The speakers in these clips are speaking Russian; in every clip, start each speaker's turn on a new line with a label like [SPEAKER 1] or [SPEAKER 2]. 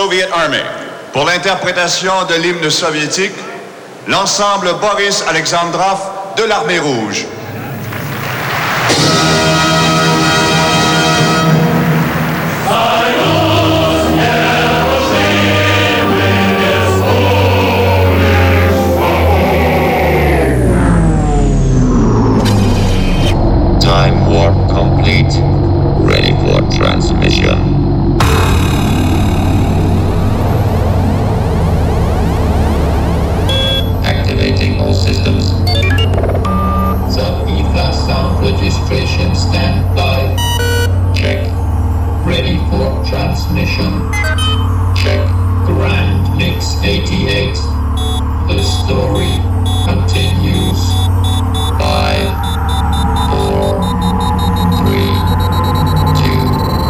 [SPEAKER 1] Soviet Army. Pour l'interprétation de l'hymne soviétique, l'ensemble Boris Alexandrov de l'Armée rouge.
[SPEAKER 2] Time warp complete. Ready for transmission. Activating all systems. Sub-EFA sound registration standby. Check. Ready for transmission. Check. Grand Mix 88. The story continues. 5, 4, 3, 2,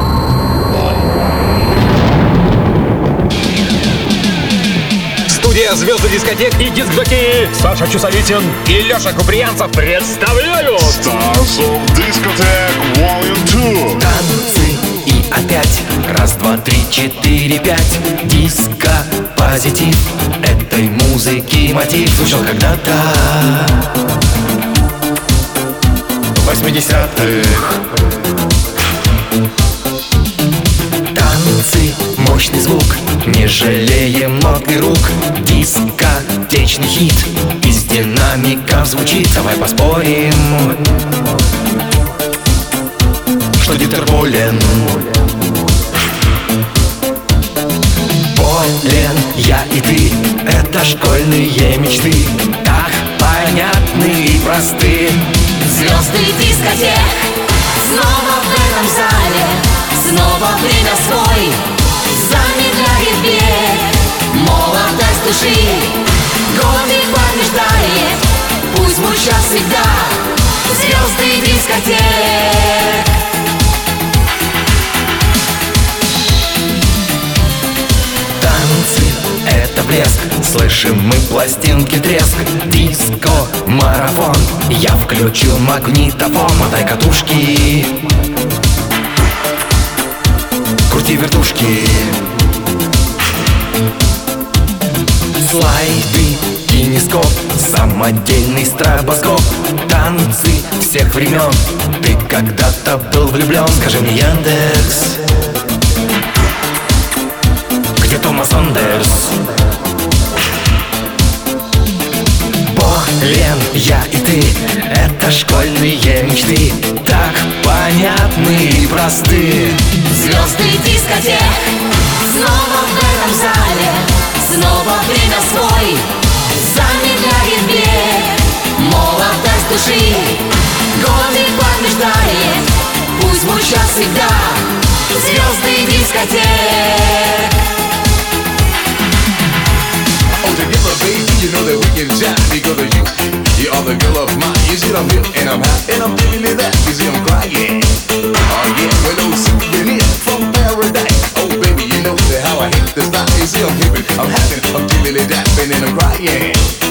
[SPEAKER 2] 1.
[SPEAKER 3] Студия «Звезды дискотек» и дискжокеи Саша Чусовитин и Леша Куприянцев представляют
[SPEAKER 4] Stars of Discotheque Volume 2.
[SPEAKER 5] Танцы и опять. Раз, два, три, четыре, пять. Диско, позитив. Этой музыки мотив звучал когда-то в 80-х. Танцы, мощный звук, не жалеем ног и рук. Дискотечный хит из динамиков звучит. Давай поспорим, что Диктор болен. Болен я и ты, это школьные мечты, так понятны и просты.
[SPEAKER 6] Звезды дискотек снова в этом зале, снова время свой замедляет бег. Молодость души годы побеждает, пусть звучат всегда звезды дискотек.
[SPEAKER 5] Танцы — это блеск, слышим мы пластинки треск. Диско, марафон, я включил магнитофон. Мотай катушки, крути вертушки. Слайды, кинескоп, самодельный стробоскоп. Танцы всех времен, ты когда-то был влюблен. Скажи мне, Яндекс, где Томас Андерс? Болен я и ты, это школьные мечты, так понятны и просты.
[SPEAKER 6] Звезды дискотек снова в этом зале, снова время свой замедляет бег. Молодость души годы побеждает, пусть звучат всегда звезды дискотек.
[SPEAKER 7] Together, baby, you know that we can jive because of you. You are the girl of mine. You see, I'm here and I'm hot and I'm feeling it that. You see, I'm crying. Oh yeah, well, no souvenir from paradise. Oh baby, you know that how I hit the style. You see, I'm happy, I'm feeling it that, and I'm crying.